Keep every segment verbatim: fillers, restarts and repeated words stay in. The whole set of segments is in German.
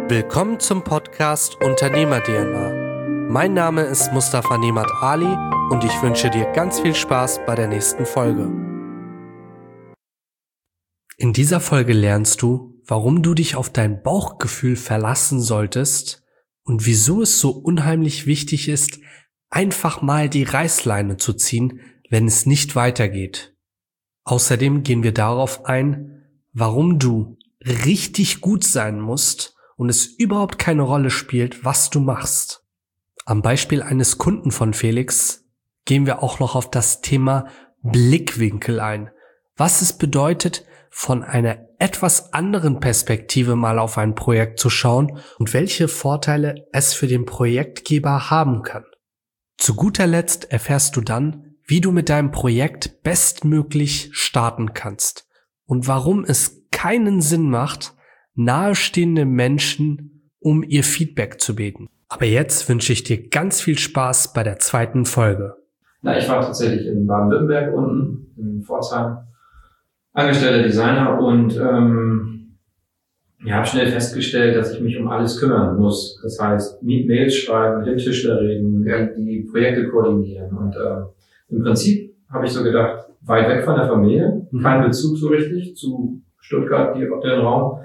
Willkommen zum Podcast Unternehmer-D N A. Mein Name ist Mustafa Nemat Ali und ich wünsche dir ganz viel Spaß bei der nächsten Folge. In dieser Folge lernst du, warum du dich auf dein Bauchgefühl verlassen solltest und wieso es so unheimlich wichtig ist, einfach mal die Reißleine zu ziehen, wenn es nicht weitergeht. Außerdem gehen wir darauf ein, warum du richtig gut sein musst und es überhaupt keine Rolle spielt, was du machst. Am Beispiel eines Kunden von Felix gehen wir auch noch auf das Thema Blickwinkel ein. Was es bedeutet, von einer etwas anderen Perspektive mal auf ein Projekt zu schauen und welche Vorteile es für den Projektgeber haben kann. Zu guter Letzt erfährst du dann, wie du mit deinem Projekt bestmöglich starten kannst und warum es keinen Sinn macht, nahestehende Menschen um ihr Feedback zu beten. Aber jetzt wünsche ich dir ganz viel Spaß bei der zweiten Folge. Na, ich war tatsächlich in Baden-Württemberg unten, in Pforzheim, angestellter Designer und ähm, ja, habe schnell festgestellt, dass ich mich um alles kümmern muss. Das heißt, Mails schreiben, mit dem Tischler reden, ja. die Projekte koordinieren. Und ähm, im Prinzip habe ich so gedacht, weit weg von der Familie, mhm. kein Bezug so richtig zu Stuttgart, die auf den Raum.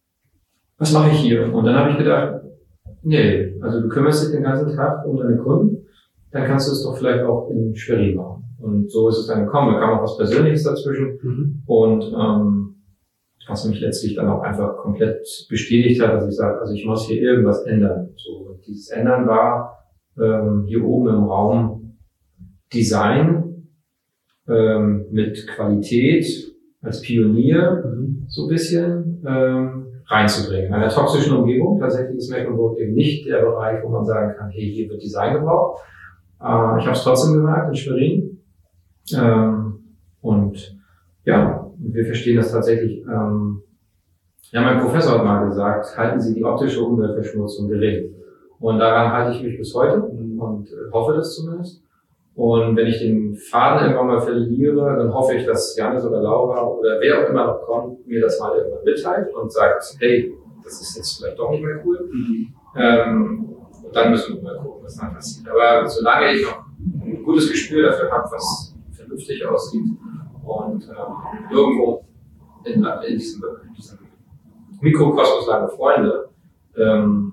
Was mache ich hier? Und dann habe ich gedacht, nee, also du kümmerst dich den ganzen Tag um deine Kunden, dann kannst du es doch vielleicht auch in Schwerin machen. Und so ist es dann gekommen. Da kam auch was Persönliches dazwischen. Mhm. Und ähm, was mich letztlich dann auch einfach komplett bestätigt hat, dass ich sage, also ich muss hier irgendwas ändern. So, und dieses Ändern war ähm, hier oben im Raum Design ähm, mit Qualität als Pionier mhm. so ein bisschen ähm, reinzubringen. In einer toxischen Umgebung, tatsächlich ist Mecklenburg eben nicht der Bereich, wo man sagen kann, hey, hier wird Design gebraucht. Äh, ich habe es trotzdem gemacht in Schwerin. Ähm, und ja, wir verstehen das tatsächlich. Ähm, ja, mein Professor hat mal gesagt, halten Sie die optische Umweltverschmutzung gering. Und daran halte ich mich bis heute und äh, hoffe das zumindest. Und wenn ich den Faden irgendwann mal verliere, dann hoffe ich, dass Janis oder Laura oder wer auch immer noch kommt, mir das mal irgendwann mitteilt und sagt, hey, das ist jetzt vielleicht doch nicht mehr cool. Mhm. Ähm, und dann müssen wir mal gucken, was dann passiert. Aber solange ich noch ein gutes Gespür dafür habe, was vernünftig aussieht und ähm, irgendwo in, in, diesem, in diesem Mikrokosmos lange Freunde, ähm,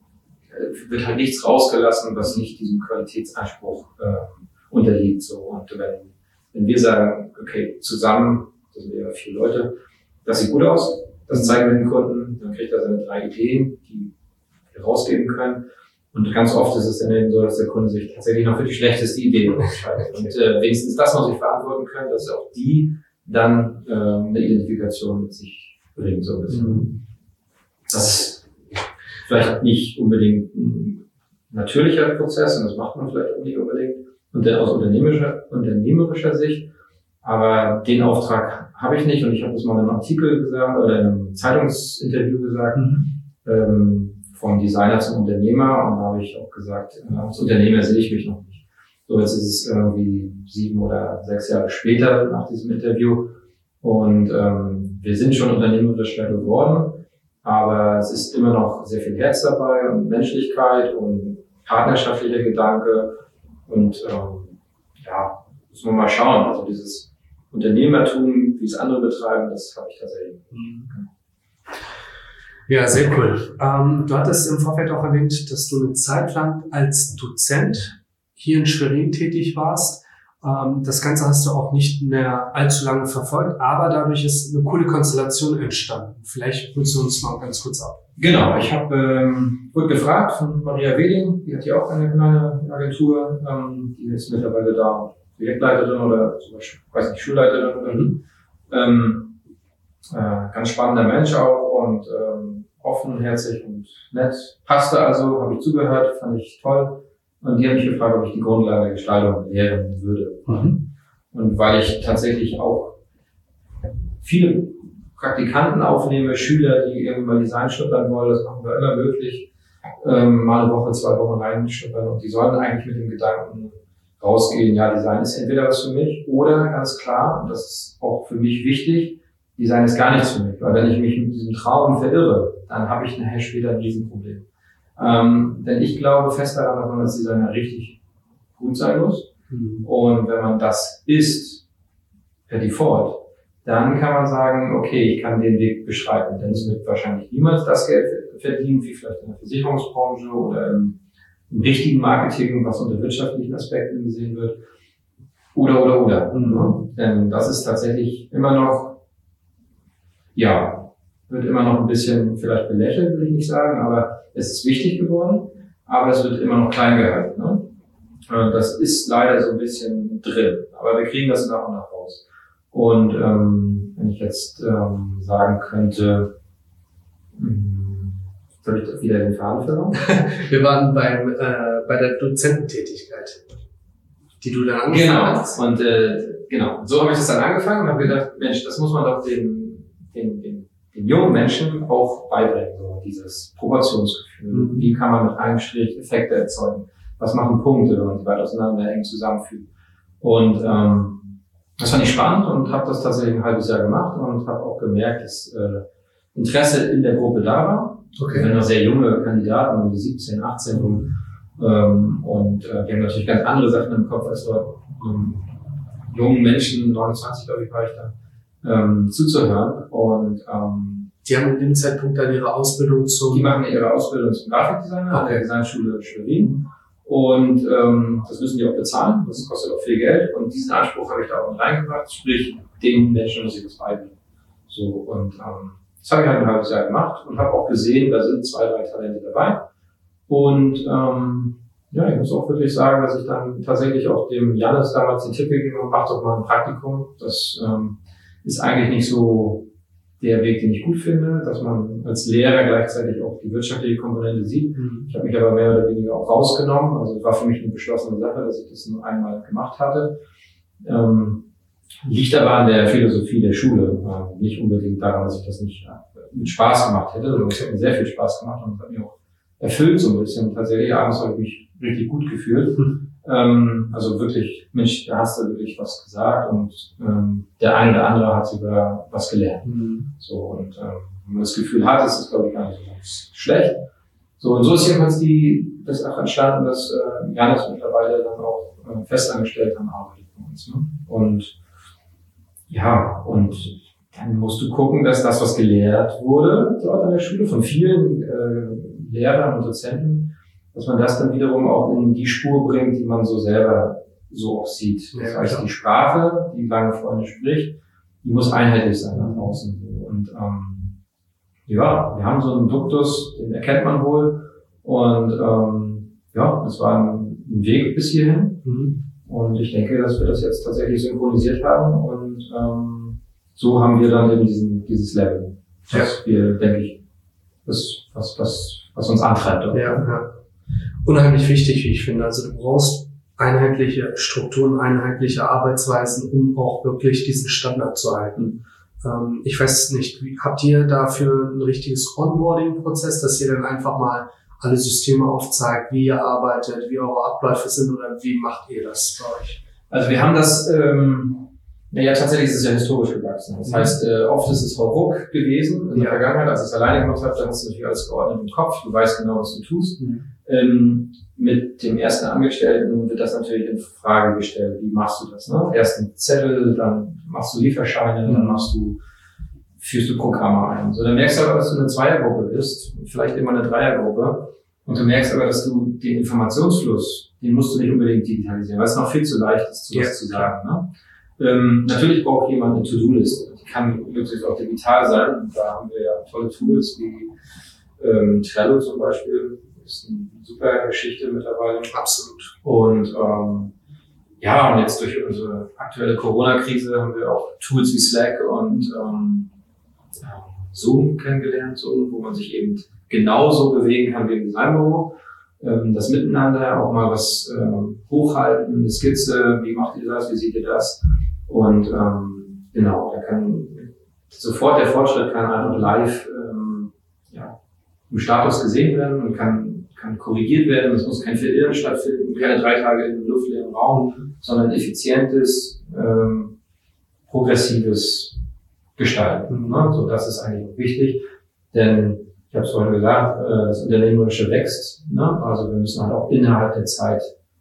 wird halt nichts rausgelassen, was nicht diesem Qualitätsanspruch ähm, unterliegt. So. Und wenn, wenn wir sagen, okay, zusammen, das sind ja vier Leute, das sieht gut aus, das zeigen wir den Kunden, dann kriegt er seine drei Ideen, die wir rausgeben können. Und ganz oft ist es dann eben so, dass der Kunde sich tatsächlich noch für die schlechteste Idee entscheidet. Und äh, wenigstens das muss ich verantworten können, dass auch die dann äh, eine Identifikation mit sich bringen. So ein bisschen. Mhm. Das ist vielleicht nicht unbedingt ein natürlicher Prozess, und das macht man vielleicht auch nicht unbedingt, und dann aus unternehmerischer, unternehmerischer Sicht. Aber den Auftrag habe ich nicht, und ich habe das mal in einem Artikel gesagt oder in einem Zeitungsinterview gesagt, mhm. ähm, vom Designer zum Unternehmer, und da habe ich auch gesagt, äh, als Unternehmer sehe ich mich noch nicht. So, jetzt ist es irgendwie sieben oder sechs Jahre später nach diesem Interview, und ähm, wir sind schon unternehmerischer geworden, aber es ist immer noch sehr viel Herz dabei und Menschlichkeit und partnerschaftlicher Gedanke. Und ähm, ja, muss man mal schauen. Also dieses Unternehmertum, wie es andere betreiben, das habe ich tatsächlich. Mhm. Ja, sehr cool. Ähm, du hattest im Vorfeld auch erwähnt, dass du eine Zeit lang als Dozent hier in Schwerin tätig warst. Ähm, das Ganze hast du auch nicht mehr allzu lange verfolgt, aber dadurch ist eine coole Konstellation entstanden. Vielleicht willst du uns mal ganz kurz ab. Genau, ich habe ähm, wurde gefragt von Maria Weding, die hat ja auch eine kleine Agentur, ähm, die ist mittlerweile da Projektleiterin oder zum Beispiel, weiß nicht, Schulleiterin oder mhm. ähm, äh, ganz spannender Mensch auch und ähm, offen, herzlich und nett. Passte also, habe ich zugehört, fand ich toll. Und die haben mich gefragt, ob ich die Grundlage der Gestaltung lehren würde. Mhm. Und weil ich tatsächlich auch viele Praktikanten aufnehme, Schüler, die irgendwann mal Design schnuppern wollen, das machen wir immer möglich, ähm, mal eine Woche, zwei Wochen reinschnuppern, und die sollen eigentlich mit dem Gedanken rausgehen, ja, Design ist entweder was für mich oder ganz klar, und das ist auch für mich wichtig, Design ist gar nichts für mich, weil wenn ich mich mit diesem Traum verirre, dann habe ich nachher später ein Riesenproblem. Ähm, denn ich glaube fest daran, dass man als Designer richtig gut sein muss. Mhm. Und wenn man das ist, per Default, dann kann man sagen, okay, ich kann den Weg beschreiten, denn es wird wahrscheinlich niemals das Geld verdienen, wie vielleicht in der Versicherungsbranche oder im, im richtigen Marketing, was unter wirtschaftlichen Aspekten gesehen wird. Oder, oder, oder. Mhm. Denn das ist tatsächlich immer noch, ja, wird immer noch ein bisschen vielleicht belächelt, würde ich nicht sagen, aber es ist wichtig geworden, aber es wird immer noch klein gehalten. Ne? Das ist leider so ein bisschen drin, aber wir kriegen das nach und nach raus. Und ähm, wenn ich jetzt ähm, sagen könnte, jetzt habe ich wieder den Faden verloren. Wir waren beim äh, bei der Dozententätigkeit, die du dann angefangen genau. hast. Und äh, genau, so habe ich das dann angefangen und habe gedacht, Mensch, das muss man doch den, den, den, den jungen Menschen auch beibringen, so dieses Proportionsgefühl. Mhm. Wie kann man mit einem Strich Effekte erzeugen? Was machen Punkte, wenn man die weit auseinander eng zusammenfügt? Und ähm, das fand ich spannend und habe das tatsächlich ein halbes Jahr gemacht und habe auch gemerkt, dass äh, Interesse in der Gruppe da war. Okay. Wir sind noch sehr junge Kandidaten, um die siebzehn, achtzehn rum. Ähm, und äh, wir haben natürlich ganz andere Sachen im Kopf als dort ähm, jungen Menschen, neunundzwanzig glaube ich war ich da, ähm, zuzuhören. Und ähm, die haben in dem Zeitpunkt dann ihre Ausbildung zum... Die machen ihre Ausbildung zum Grafikdesigner okay. an der Designschule Schwerin. Und ähm, das müssen die auch bezahlen, das kostet auch viel Geld. Und diesen Anspruch habe ich da auch mit reingebracht, sprich, den Menschen muss ich das beibringen. So, und ähm, das habe ich halt ein halbes Jahr gemacht und habe auch gesehen, da sind zwei, drei Talente dabei. Und ähm, ja, ich muss auch wirklich sagen, dass ich dann tatsächlich auch dem Jannis damals den Tipp gegeben habe, mach doch mal ein Praktikum. Das ähm, ist eigentlich nicht so der Weg, den ich gut finde, dass man als Lehrer gleichzeitig auch die wirtschaftliche Komponente sieht. Mhm. Ich habe mich aber mehr oder weniger auch rausgenommen. Also es war für mich eine beschlossene Sache, dass ich das nur einmal gemacht hatte. Ähm, liegt aber an der Philosophie der Schule. Äh, nicht unbedingt daran, dass ich das nicht äh, mit Spaß gemacht hätte, sondern es hat mir sehr viel Spaß gemacht und hat mir auch erfüllt so ein bisschen. Tatsächlich abends habe ich mich richtig gut gefühlt. Mhm. Ähm, also wirklich, Mensch, da hast du wirklich was gesagt und ähm, der eine oder andere hat sogar was gelernt. Mhm. So, und ähm, wenn man das Gefühl hat, ist es, glaube ich, gar nicht so ganz schlecht. So, und so ist jedenfalls die, das auch entstanden, dass äh, Jannis mittlerweile dann auch äh, festangestellt am arbeitet bei uns. Ne? Und ja, und dann musst du gucken, dass das, was gelehrt wurde dort an der Schule von vielen äh, Lehrern und Dozenten, dass man das dann wiederum auch in die Spur bringt, die man so selber so auch sieht. Das ja, heißt, klar. Die Sprache, die lange Freunde spricht, die muss einheitlich sein nach außen. Und ähm, ja, wir haben so einen Duktus, den erkennt man wohl. Und ähm, ja, das war ein, ein Weg bis hierhin. Mhm. Und ich denke, dass wir das jetzt tatsächlich synchronisiert haben. Und ähm, so haben wir dann eben diesen, dieses Level. Das ja. wir, denke ich, das, was, was, was uns antreibt. Ja, ja. Unheimlich wichtig, wie ich finde. Also du brauchst einheitliche Strukturen, einheitliche Arbeitsweisen, um auch wirklich diesen Standard zu halten. Ähm, ich weiß nicht, wie, habt ihr dafür ein richtiges Onboarding-Prozess, dass ihr dann einfach mal alle Systeme aufzeigt, wie ihr arbeitet, wie eure Abläufe sind oder wie macht ihr das bei euch? Also wir haben das, ähm, ja tatsächlich ist es ja historisch gewachsen. Das mhm. heißt, äh, oft ist es hauruck gewesen in der ja. Vergangenheit, als ich es alleine gemacht habe, dann hast du natürlich alles geordnet im Kopf, du weißt genau, was du tust. Mhm. Ähm, mit dem ersten Angestellten wird das natürlich in Frage gestellt. Wie machst du das? Ne? Erst einen Zettel, dann machst du Lieferscheine, mhm. dann machst du, führst du Programme ein. So, dann merkst du aber, dass du eine Zweiergruppe bist, vielleicht immer eine Dreiergruppe. Und du merkst aber, dass du den Informationsfluss, den musst du nicht unbedingt digitalisieren, weil es noch viel zu leicht ist, sowas ja. zu sagen. Ne? Ähm, natürlich braucht jemand eine To-Do-Liste. Die kann möglichst auch digital sein. Da haben wir ja tolle Tools wie ähm, Trello zum Beispiel. Das ist eine super Geschichte mittlerweile. Absolut. Und ähm, ja, und jetzt durch unsere aktuelle Corona-Krise haben wir auch Tools wie Slack und ähm, Zoom kennengelernt, so, wo man sich eben genauso bewegen kann wie im Designbüro. Ähm, das Miteinander, auch mal was ähm, hochhalten, eine Skizze, wie macht ihr das, wie seht ihr das? Und ähm, genau, da kann sofort der Fortschritt kann einfach live ähm, ja, im Status gesehen werden und kann, kann korrigiert werden. Es muss kein Verirren stattfinden, keine drei Tage in einem luftleeren Raum, sondern effizientes, ähm, progressives Gestalten. Ne? So, das ist eigentlich auch wichtig, denn ich habe es vorhin gesagt, äh, das Unternehmerische wächst. Ne? Also wir müssen halt auch innerhalb der Zeit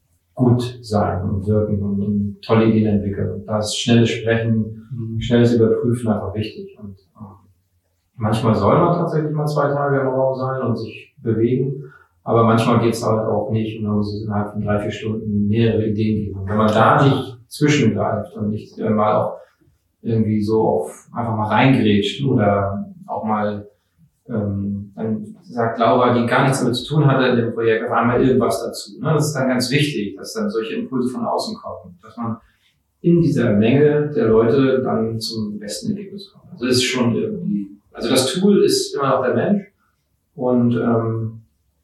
gut sein und wirken und, und tolle Ideen entwickeln. Und da ist schnelles Sprechen, mhm. schnelles Überprüfen einfach wichtig. Und äh, manchmal soll man tatsächlich mal zwei Tage im Raum sein und sich bewegen, aber manchmal geht's halt auch nicht und dann muss es innerhalb von drei, vier Stunden mehrere Ideen geben. Und wenn man da nicht zwischengreift und nicht äh, mal auch irgendwie so auf einfach mal reingrätscht oder auch mal ähm, dann sagt Laura, die gar nichts damit zu tun hatte in dem Projekt, auf einmal irgendwas dazu. Ne? Das ist dann ganz wichtig, dass dann solche Impulse von außen kommen, dass man in dieser Menge der Leute dann zum besten Ergebnis kommt. Also das ist schon irgendwie, also das Tool ist immer noch der Mensch und ähm,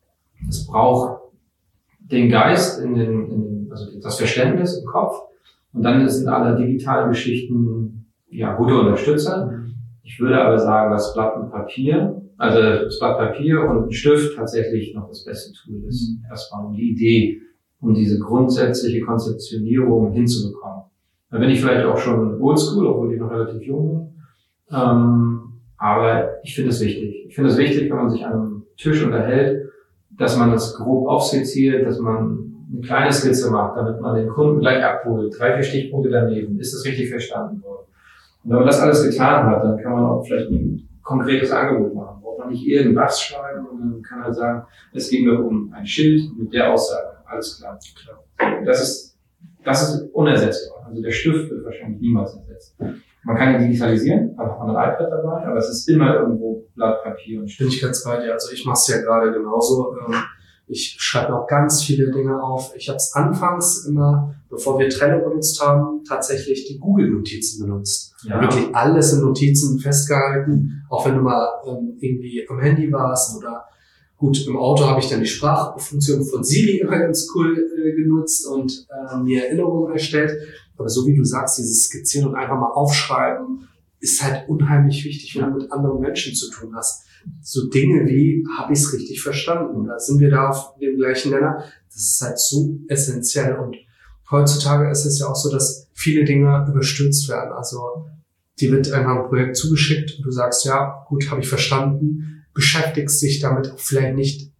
es braucht den Geist in den, in den, also das Verständnis im Kopf und dann sind alle digitalen Geschichten ja gute Unterstützer. Ich würde aber sagen, das Blatt und Papier, also das Blatt Papier und ein Stift tatsächlich noch das beste Tool ist. Mhm. Erstmal um die Idee, um diese grundsätzliche Konzeptionierung hinzubekommen. Da bin ich vielleicht auch schon oldschool, obwohl ich noch relativ jung bin. Ähm, aber ich finde es wichtig. Ich finde es wichtig, wenn man sich an einem Tisch unterhält, dass man das grob aufskizziert, dass man eine kleine Skizze macht, damit man den Kunden gleich abholt. Drei, vier Stichpunkte daneben. Ist das richtig verstanden worden? Und wenn man das alles getan hat, dann kann man auch vielleicht ein konkretes Angebot machen. Braucht man nicht irgendwas schreiben und dann kann man sagen, es ging nur um ein Schild mit der Aussage. Alles klar. klar. Das ist, das ist unersetzbar. Also der Stift wird wahrscheinlich niemals ersetzt. Man kann ihn digitalisieren, einfach von einem iPad dabei, aber es ist immer irgendwo Blatt Papier und Stift. Bin ich ganz bei dir. Also ich mache es ja gerade genauso. Ich schreibe auch ganz viele Dinge auf. Ich habe es anfangs immer, bevor wir Trello benutzt haben, tatsächlich die Google-Notizen benutzt. Ja. Wirklich alles in Notizen festgehalten, auch wenn du mal ähm, irgendwie am Handy warst oder gut, im Auto habe ich dann die Sprachfunktion von Siri immer ganz cool äh, genutzt und äh, mir Erinnerungen erstellt. Aber so wie du sagst, dieses Skizzieren und einfach mal aufschreiben, ist halt unheimlich wichtig, wenn du mit anderen Menschen zu tun hast. So Dinge wie, habe ich es richtig verstanden? Da sind wir da auf dem gleichen Nenner. Das ist halt so essentiell. Und heutzutage ist es ja auch so, dass viele Dinge überstürzt werden. Also dir wird einfach ein Projekt zugeschickt und du sagst, ja, gut, habe ich verstanden, beschäftigst dich damit vielleicht nicht,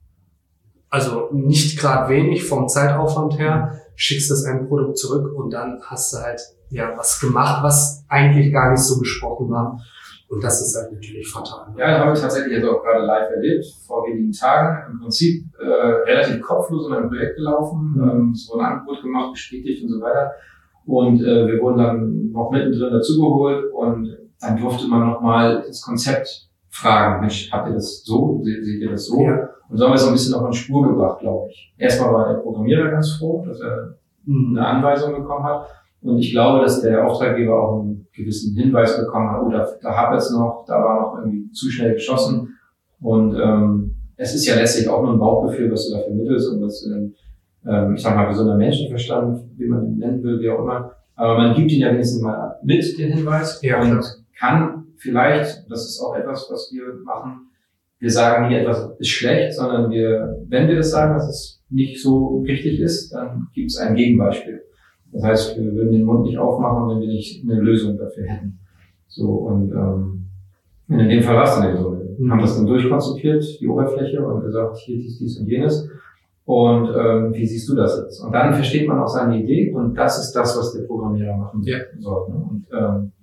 also nicht gerade wenig vom Zeitaufwand her, schickst das ein Produkt zurück und dann hast du halt ja was gemacht, was eigentlich gar nicht so besprochen war. Und das ist halt natürlich fatal. Ja, habe ich tatsächlich jetzt auch gerade live erlebt, vor wenigen Tagen. Im Prinzip äh, relativ kopflos in ein Projekt gelaufen. Mhm. Ähm, es wurde ein Angebot gemacht, bestätigt und so weiter. Und äh, wir wurden dann noch mittendrin dazugeholt und dann durfte man nochmal das Konzept fragen. Mensch, habt ihr das so? Se seht ihr das so? Ja. Und so haben wir es ein bisschen auf eine Spur gebracht, glaube ich. Erstmal war der Programmierer ganz froh, dass er mhm. eine Anweisung bekommen hat. Und ich glaube, dass der Auftraggeber auch einen gewissen Hinweis bekommen hat, oh, da, da hab es noch, da war noch irgendwie zu schnell geschossen. Und ähm, es ist ja letztlich auch nur ein Bauchgefühl, was du da vermittelst und was du ähm, ich sag mal, gesunder Menschenverstand, wie man ihn nennen will, wie auch immer. Aber man gibt ihn ja wenigstens mal mit, den Hinweis. Ja, und kann vielleicht, das ist auch etwas, was wir machen, wir sagen nie, etwas ist schlecht, sondern wir, wenn wir das sagen, dass es nicht so richtig ist, dann gibt es ein Gegenbeispiel. Das heißt, wir würden den Mund nicht aufmachen, wenn wir nicht eine Lösung dafür hätten. So, und ähm, in dem Fall war es dann eben so. Wir mhm. haben das dann durchkonzipiert, die Oberfläche, und gesagt, hier dies, dies und jenes. Und ähm, wie siehst du das jetzt? Und dann versteht man auch seine Idee, und das ist das, was der Programmierer machen ja. soll. Ne? Und ähm,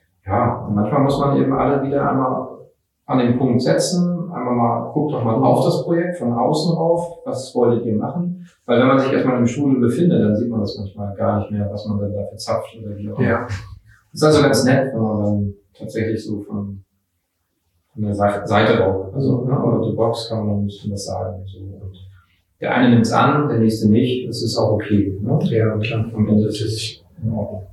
ja, und manchmal muss man eben alle wieder einmal an den Punkt setzen, einmal mal, guckt doch mal auf das Projekt von außen rauf, was wolltet ihr machen? Weil wenn man sich erstmal im Stuhl befindet, dann sieht man das manchmal gar nicht mehr, was man dann da verzapft oder wie auch immer. Ja. Das ist also ganz nett, wenn man dann tatsächlich so von, von der Seite rauf, also ne, out of the box kann man dann ein bisschen was sagen. So. Und der eine nimmt's an, der nächste nicht, das ist auch okay. Ne? Ja, klar. Am Ende ist es in Ordnung.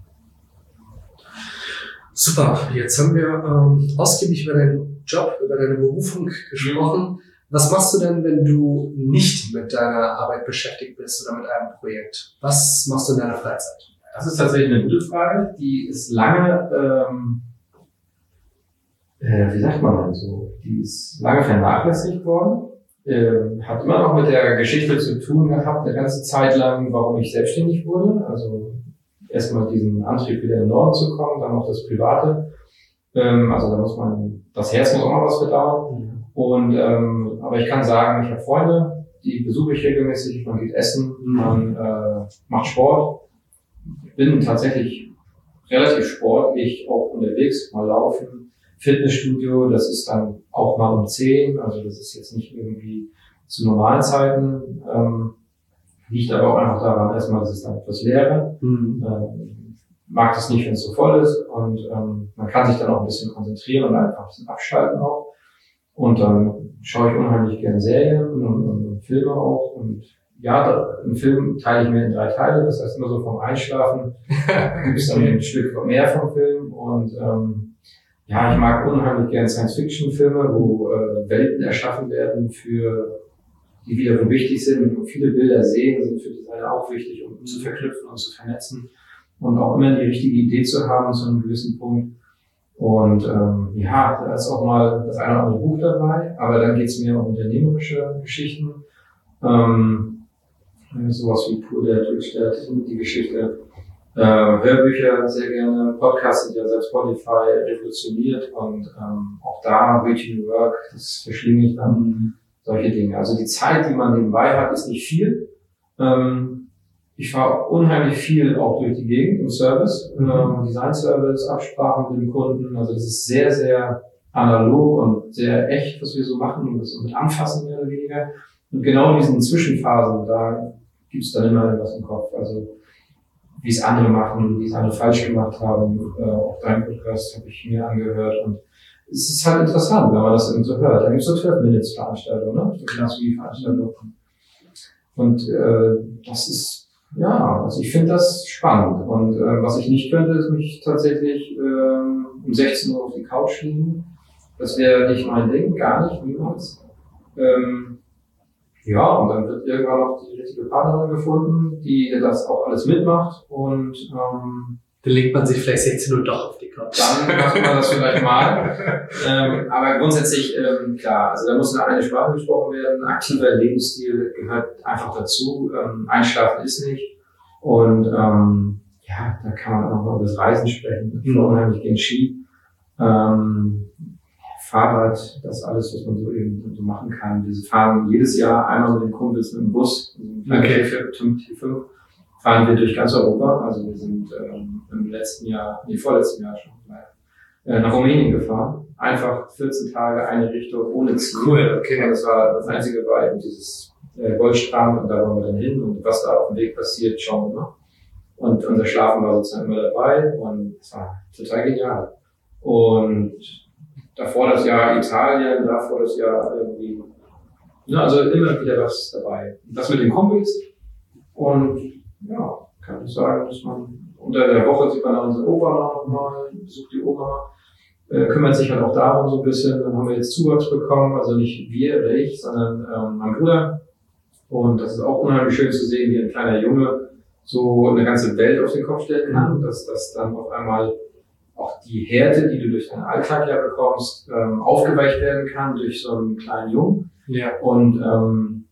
Super, jetzt haben wir ähm, ausgiebig über deinen Job, über deine Berufung gesprochen. Was machst du denn, wenn du nicht mit deiner Arbeit beschäftigt bist oder mit einem Projekt? Was machst du in deiner Freizeit? Das ist tatsächlich eine gute Frage. Die ist lange, ähm, äh, wie sagt man denn so, die ist lange vernachlässigt worden. Äh, hat immer noch mit der Geschichte zu tun gehabt, eine ganze Zeit lang, warum ich selbstständig wurde. Also erstmal diesen Antrieb, wieder in den Norden zu kommen, dann noch das Private. Ähm, also da muss man, das Herz muss auch mal was verdauen. Und ähm, aber ich kann sagen, ich habe Freunde, die besuche ich regelmäßig, man geht essen, man äh, macht Sport. Ich bin tatsächlich relativ sportlich auch unterwegs, mal laufen. Fitnessstudio, das ist dann auch mal um zehn, also das ist jetzt nicht irgendwie zu normalen Zeiten. Ähm, liegt aber auch einfach daran, erstmal, dass es dann etwas leerer. Mhm. Ähm, mag das nicht, wenn es so voll ist, und ähm, man kann sich dann auch ein bisschen konzentrieren und einfach ein bisschen abschalten auch. Und dann schaue ich unheimlich gerne Serien und, und, und Filme auch. Und ja, da, einen Film teile ich mir in drei Teile, das heißt immer so vom Einschlafen gibt es dann ein Stück mehr vom Film. Und ähm, ja, ich mag unheimlich gerne Science-Fiction-Filme, wo äh, Welten erschaffen werden, für die wiederum wichtig sind. Und viele Bilder sehen sind für Designer auch wichtig, um zu verknüpfen und zu vernetzen und auch immer die richtige Idee zu haben zu einem gewissen Punkt. Und ähm, ja, da ist auch mal das eine oder andere Buch dabei, aber dann geht es mehr um unternehmerische Geschichten. Ähm, sowas wie Pur der Glückstadt, die Geschichte. Äh, Hörbücher sehr gerne, Podcasts sind ja selbst Spotify revolutioniert, und ähm, auch da Reaching the Work, das verschlinge ich dann, solche Dinge. Also die Zeit, die man nebenbei hat, ist nicht viel. Ähm, ich fahre unheimlich viel auch durch die Gegend im Service, mhm. äh, Design-Service, Absprachen mit dem Kunden, also das ist sehr, sehr analog und sehr echt, was wir so machen, und das mit Anfassen mehr oder weniger. Und genau in diesen Zwischenphasen, da gibt es dann immer etwas im Kopf, also wie es andere machen, wie es andere falsch gemacht haben. Äh, auch dein Podcast habe ich mir angehört, und es ist halt interessant, wenn man das eben so hört. Da gibt es so zwölf-Minutes-Veranstaltungen, ne? So Veranstaltungen. Und äh, das ist, ja, also ich finde das spannend. Und äh, was ich nicht könnte, ist mich tatsächlich äh, um sechzehn Uhr auf die Couch liegen. Das wäre nicht mein Ding, gar nicht, niemals. Ähm, Ja, und dann wird irgendwann noch die richtige Partnerin gefunden, die das auch alles mitmacht, und ähm, dann legt man sich vielleicht sechzehn Uhr doch auf die Couch. Dann macht man das vielleicht mal. ähm, aber grundsätzlich, ähm, klar, also da muss eine Sprache gesprochen werden, aktiver Lebensstil gehört einfach dazu, ähm, Einschlafen ist nicht. Und ähm, ja, da kann man auch noch über das Reisen sprechen. Ich fahre unheimlich gegen Ski. Ähm, Fahrrad, das alles, was man so eben so machen kann. Wir fahren jedes Jahr einmal mit den Kumpels mit dem Bus, okay. T fünf, fahren wir durch ganz Europa. Also wir sind ähm, im letzten Jahr, nee, vorletzten Jahr schon, äh, nach Rumänien gefahren. Einfach vierzehn Tage, eine Richtung, ohne Ziel. Cool, okay. Und das war das einzige war eben dieses äh, Goldstrand, und da wollen wir dann hin, und was da auf dem Weg passiert, schauen wir mal. Und unser Schlafen war sozusagen immer dabei, und es war total genial. Und davor das Jahr Italien, davor das Jahr irgendwie, ja, also immer wieder was dabei. Das mit den Kumpels, und ja, kann ich sagen, dass man unter der Woche sieht man unsere Oma noch mal, besucht die Oma, äh, kümmert sich halt auch darum so ein bisschen. Dann haben wir jetzt Zuwachs bekommen, also nicht wir oder ich, sondern ähm, mein Bruder. Und das ist auch unheimlich schön zu sehen, wie ein kleiner Junge so eine ganze Welt auf den Kopf stellen kann, dass das dann auf einmal auch die Härte, die du durch deinen Alltag ja bekommst, ähm, aufgeweicht werden kann durch so einen kleinen Jungen. Ja. Und ähm,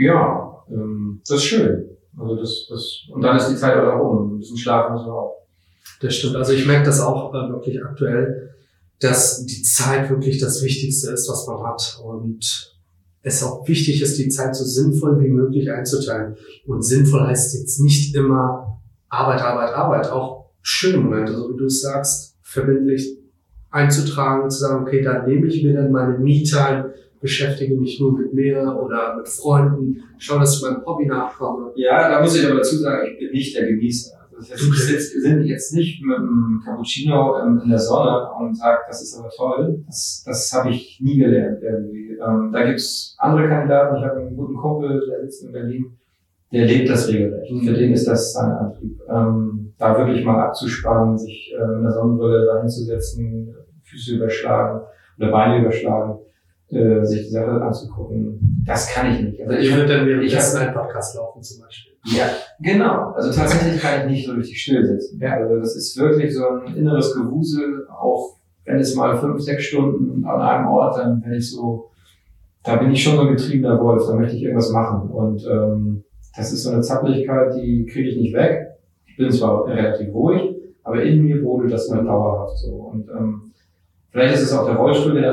ja, ähm, das ist schön. Also das, das und dann ist die Zeit auch um. Ein bisschen schlafen müssen wir auch. Das stimmt. Also ich merke das auch äh, wirklich aktuell, dass die Zeit wirklich das Wichtigste ist, was man hat. Und es auch wichtig ist, die Zeit so sinnvoll wie möglich einzuteilen. Und sinnvoll heißt jetzt nicht immer Arbeit, Arbeit, Arbeit. Auch schöne Momente, so wie du es sagst, verbindlich einzutragen, zu sagen, okay, dann nehme ich mir dann meine Me-Time, beschäftige mich nur mit mir oder mit Freunden, schaue, dass ich meinem Hobby nachkomme. Ja, da muss ich aber dazu sagen, ich bin nicht der Genießer. Das heißt, wir sind jetzt nicht mit einem Cappuccino in der Sonne und sage, das ist aber toll. Das, das habe ich nie gelernt irgendwie. Ähm, da gibt's andere Kandidaten. Ich habe einen guten Kumpel, der sitzt in Berlin. Der lebt das regelrecht. Mhm. Für den ist das sein Antrieb. Ähm, da wirklich mal abzuspannen, sich äh, in der Sonnenbrille da hinzusetzen, Füße überschlagen oder Beine überschlagen, äh, sich die Sache anzugucken. Das kann ich nicht. Also ich, ich würde dann währenddessen einen Podcast laufen zum Beispiel. Ja, genau. Also tatsächlich kann ich nicht so richtig still sitzen. Ja. Also das ist wirklich so ein inneres Gewusel, auch wenn es mal fünf, sechs Stunden an einem Ort, dann bin ich so, da bin ich schon so ein getriebener Wolf, da möchte ich irgendwas machen. Und ähm, das ist so eine Zappeligkeit, die kriege ich nicht weg. Ich bin zwar relativ ruhig, aber in mir brodelt das mal dauerhaft so. Und ähm, vielleicht ist es auch der Rollstuhl, der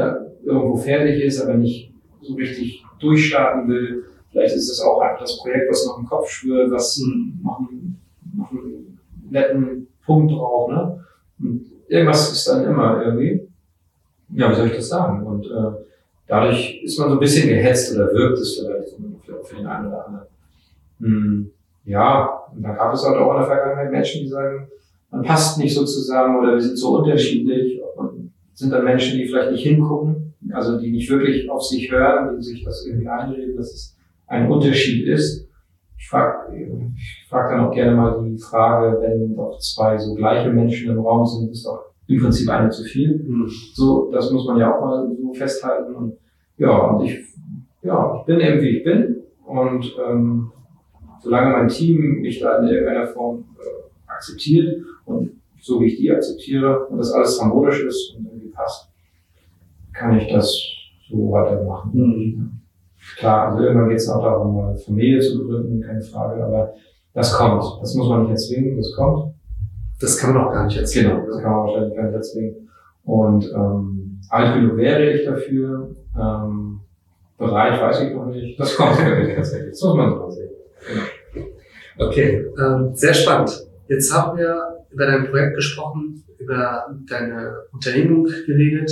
irgendwo fertig ist, aber nicht so richtig durchstarten will. Vielleicht ist es auch einfach das Projekt, was noch im Kopf schwirrt, was noch einen, noch einen netten Punkt braucht, ne? Und irgendwas ist dann immer irgendwie, ja, wie soll ich das sagen? Und äh, dadurch ist man so ein bisschen gehetzt oder wirkt es vielleicht für, für den einen oder anderen. Hm, ja, und da gab es halt auch in der Vergangenheit Menschen, die sagen, man passt nicht so zusammen oder wir sind so unterschiedlich. Und sind dann Menschen, die vielleicht nicht hingucken, also die nicht wirklich auf sich hören, die sich das irgendwie einreden, dass es ein Unterschied ist. Ich frage ich frag dann auch gerne mal die Frage, wenn doch zwei so gleiche Menschen im Raum sind, ist doch im Prinzip eine zu viel. Mhm. So, das muss man ja auch mal so festhalten. Und ja, und ich, ja, ich bin eben wie ich bin. Und ähm, solange mein Team mich da in irgendeiner Form äh, akzeptiert und so wie ich die akzeptiere und das alles harmonisch ist und irgendwie passt, kann ich das so weitermachen. Mhm. Klar, also irgendwann geht es auch darum, eine Familie zu begründen, keine Frage, aber das kommt. Das muss man nicht erzwingen, das kommt. Das kann man auch gar nicht erzwingen. Genau, das kann man wahrscheinlich gar nicht erzwingen. Und ähm, alt genug wäre ich dafür, ähm, bereit weiß ich noch nicht. Das kommt wirklich tatsächlich. Das muss man so sehen. Genau. Okay, ähm, sehr spannend. Jetzt haben wir über dein Projekt gesprochen, über deine Unternehmung geredet.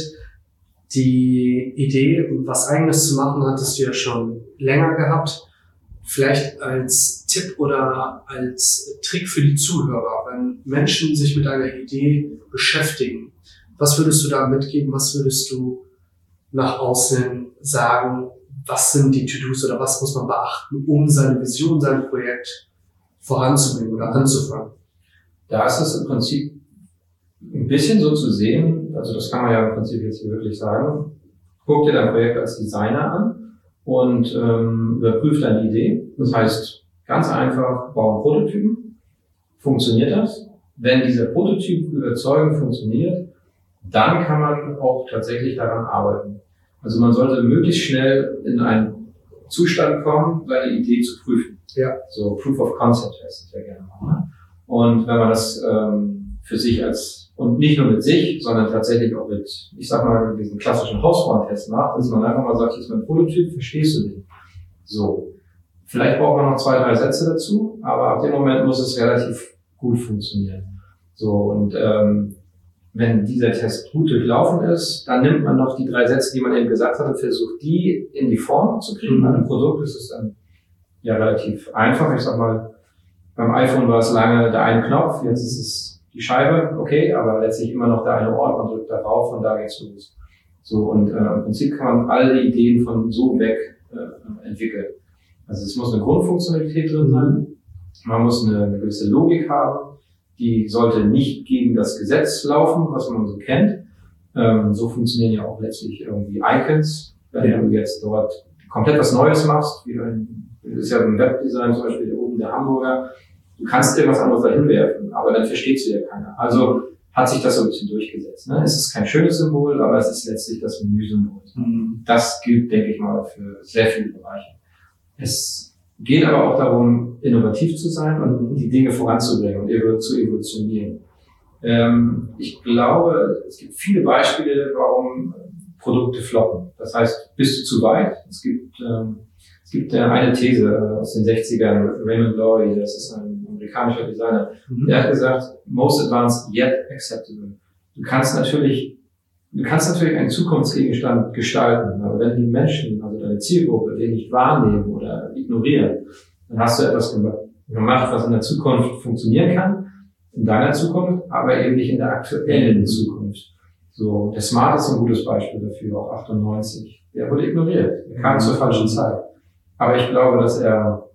Die Idee, was Eigenes zu machen, hattest du ja schon länger gehabt. Vielleicht als Tipp oder als Trick für die Zuhörer, wenn Menschen sich mit einer Idee beschäftigen, was würdest du da mitgeben? Was würdest du nach außen sagen? Was sind die To-Dos oder was muss man beachten, um seine Vision, sein Projekt voranzubringen oder anzufangen? Da ist es im Prinzip ein bisschen so zu sehen, also das kann man ja im Prinzip jetzt hier wirklich sagen, guck dir dein Projekt als Designer an und ähm, überprüf deine Idee. Das heißt, ganz einfach, bau einen Prototypen. Funktioniert das? Wenn dieser Prototyp überzeugend funktioniert, dann kann man auch tatsächlich daran arbeiten. Also man sollte möglichst schnell in einen Zustand kommen, seine Idee zu prüfen. Ja. So Proof of Concept heißt es ja gerne mal. Ne? Und wenn man das ähm, für sich als, und nicht nur mit sich, sondern tatsächlich auch mit, ich sag mal, diesen klassischen Hausfrauentest macht, dass man einfach mal sagt, hier ist mein Prototyp, verstehst du den? So. Vielleicht braucht man noch zwei, drei Sätze dazu, aber ab dem Moment muss es relativ gut funktionieren. So, und ähm, wenn dieser Test gut durchlaufen ist, dann nimmt man noch die drei Sätze, die man eben gesagt hat, und versucht, die in die Form zu kriegen. Mhm. Bei einem Produkt ist es dann ja relativ einfach. Ich sag mal, beim iPhone war es lange der eine Knopf, jetzt ist es die Scheibe, okay, aber letztlich immer noch der eine Ort, man drückt da rauf und da geht's los. So, und äh, im Prinzip kann man alle Ideen von so weg äh, entwickeln. Also es muss eine Grundfunktionalität drin sein, man muss eine, eine gewisse Logik haben, die sollte nicht gegen das Gesetz laufen, was man so kennt. Ähm, so funktionieren ja auch letztlich irgendwie Icons, wenn ja. du jetzt dort komplett was Neues machst, wie ein, das ist ja im Webdesign zum Beispiel hier oben der Hamburger. Du kannst irgendwas anderes dahin werfen, aber dann versteht es wieder keiner. Also hat sich das so ein bisschen durchgesetzt. Ne? Es ist kein schönes Symbol, aber es ist letztlich das Menü-Symbol. Mhm. Das gilt, denke ich mal, für sehr viele Bereiche. Es geht aber auch darum, innovativ zu sein und die Dinge voranzubringen und zu evolutionieren. Ähm, ich glaube, es gibt viele Beispiele, warum Produkte floppen. Das heißt, bist du zu weit? Es gibt, ähm, es gibt äh, eine These aus den sechzigern, Raymond Loewy, das ist ein amerikanischer Designer, mhm. der hat gesagt, most advanced yet acceptable. Du kannst natürlich, du kannst natürlich einen Zukunftsgegenstand gestalten, aber wenn die Menschen, also deine Zielgruppe, den nicht wahrnehmen oder ignorieren, dann hast du etwas gemacht, was in der Zukunft funktionieren kann, in deiner Zukunft, aber eben nicht in der aktuellen Zukunft. So, der Smart ist ein gutes Beispiel dafür, auch achtundneunzig. Der wurde ignoriert, er kam mhm. zur falschen Zeit. Aber ich glaube, dass er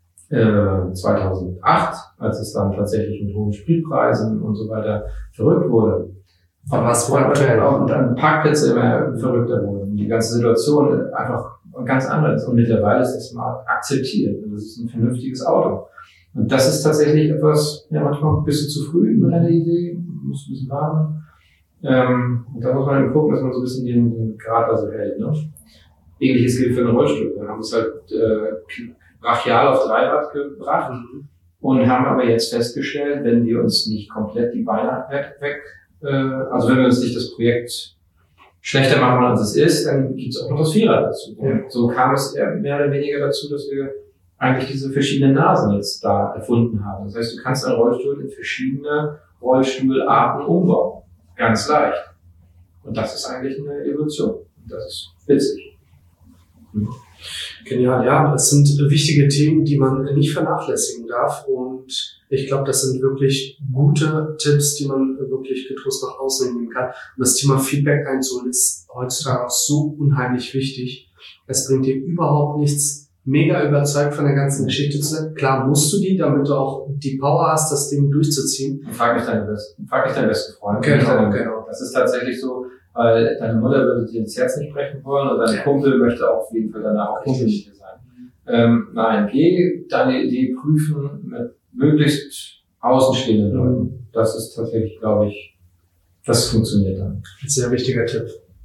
äh, zweitausendacht, als es dann tatsächlich mit hohen Spritpreisen und so weiter verrückt wurde, aber was war aktuell auch und dann Parkplätze immer verrückter wurden. Die ganze Situation einfach ganz anders. Und mittlerweile ist das Smart akzeptiert. Und das ist ein vernünftiges Auto. Und das ist tatsächlich etwas, ja, manchmal bist du zu früh mit deiner Idee, musst ein bisschen warten. Ähm, und da muss man eben gucken, dass man so ein bisschen den, den Grad da so hält. Ne? Ähnliches gilt für den Rollstuhl. Wir haben es halt äh, brachial auf drei Rad gebracht mhm. und haben aber jetzt festgestellt, wenn wir uns nicht komplett die Beine weg, weg äh, also wenn wir uns nicht das Projekt schlechter machen, als es ist, dann gibt es auch noch das Vierer dazu. Ja. Und so kam es eher mehr oder weniger dazu, dass wir eigentlich diese verschiedenen Nasen jetzt da erfunden haben. Das heißt, du kannst einen Rollstuhl in verschiedene Rollstuhlarten umbauen. Ganz leicht. Und das ist eigentlich eine Evolution. Und das ist witzig. Mhm. Genial, ja, das sind wichtige Themen, die man nicht vernachlässigen darf, und ich glaube, das sind wirklich gute Tipps, die man wirklich getrost nach außen nehmen kann. Und das Thema Feedback einzuholen ist heutzutage auch so unheimlich wichtig. Es bringt dir überhaupt nichts, mega überzeugt von der ganzen Geschichte zu sein. Klar musst du die, damit du auch die Power hast, das Ding durchzuziehen. Frag mich deinen besten, frag mich deinen besten Freund. Genau, genau. Das ist tatsächlich so, weil deine Mutter würde dir das Herz nicht brechen wollen und dein Ja. Kumpel möchte auf jeden Fall danach auch Kumpel mit dir sein. Ähm, nein, geh deine Idee prüfen mit möglichst außenstehenden Leuten. Das ist tatsächlich, glaube ich, das funktioniert dann. Ein sehr wichtiger Tipp.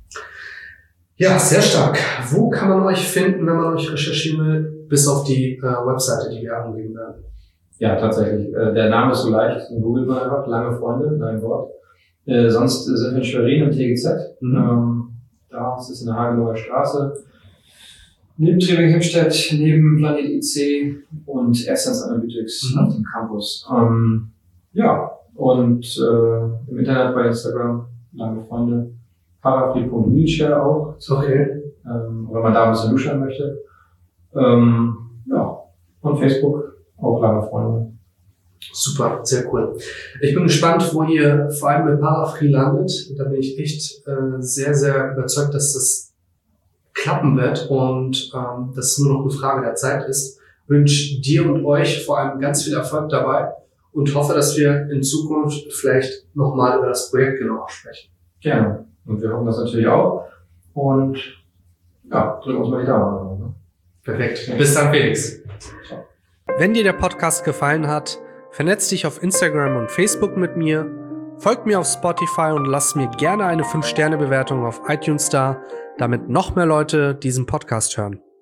Ja, sehr stark. Wo kann man euch finden, wenn man euch recherchieren will, bis auf die äh, Webseite, die wir angeben werden? Ja, tatsächlich. Äh, der Name ist so leicht, googelt man einfach, lange Freunde, dein Wort. Äh, sonst sind wir in Schwerin im T G Z. Mhm. Ähm, da ist es in der Hagenower Straße. Neben Triebing-Himstedt, neben Planet I C und Essence Analytics Mhm. auf dem Campus. Ähm, ja, und äh, im Internet bei Instagram, lange Freunde. Parafree Punkt Wheelchair auch. Okay. Ähm, wenn man da ein bisschen luschern möchte. Ähm, ja, und Facebook, auch lange Freunde. Super, sehr cool. Ich bin gespannt, wo ihr vor allem mit Parafree landet. Da bin ich echt äh, sehr, sehr überzeugt, dass das klappen wird und ähm, dass es nur noch eine Frage der Zeit ist. Ich wünsche dir und euch vor allem ganz viel Erfolg dabei und hoffe, dass wir in Zukunft vielleicht nochmal über das Projekt genauer sprechen. Gerne. Und wir hoffen das natürlich auch. Und ja, drücken uns mal die Daumen. Ne? Perfekt. Bis dann, Felix. Wenn dir der Podcast gefallen hat, vernetz dich auf Instagram und Facebook mit mir, folgt mir auf Spotify und lass mir gerne eine fünf Sterne Bewertung auf iTunes da, damit noch mehr Leute diesen Podcast hören.